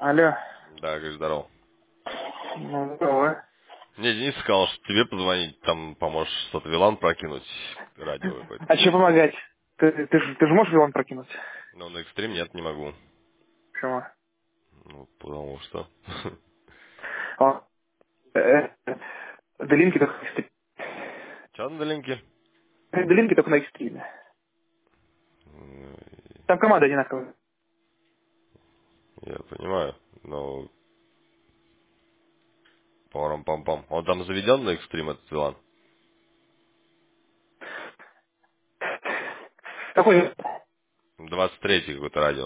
Алло. Да, говорю, здорово. Ну, здорово. Мне Денис сказал, что тебе позвонить, там поможешь что-то VLAN прокинуть, радио какое-то. А что помогать? Ты же можешь вилан прокинуть? Но на экстрим нет, не могу. Почему? Ну, потому что... О, долинки только на экстриме. Че на линке? Долинки только на экстриме. Там команда одинаковая. Я понимаю, но... Парам-пам-пам. Он там заведен на экстрим, этот VLAN? Какой? 23-й какой-то радио.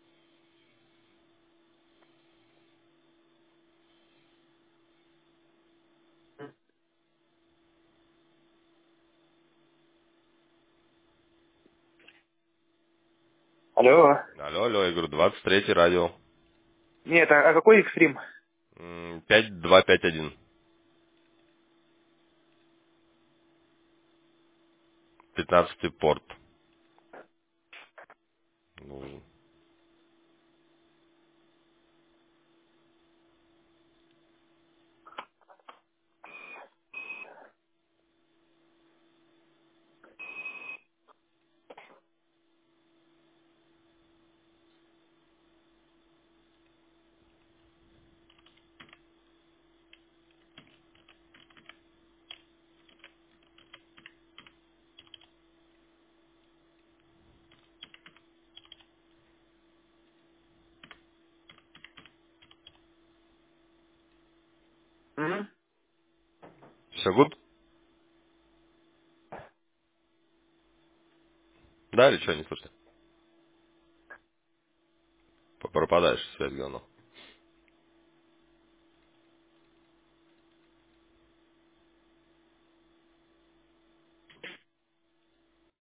Алло. Алло, алло, я говорю, 23-й радио. Нет, а какой экстрим? 5251. 15-й порт. Нужен. М? Все гуд? Да, или что, не слышно? Пропадаешь, связь говно.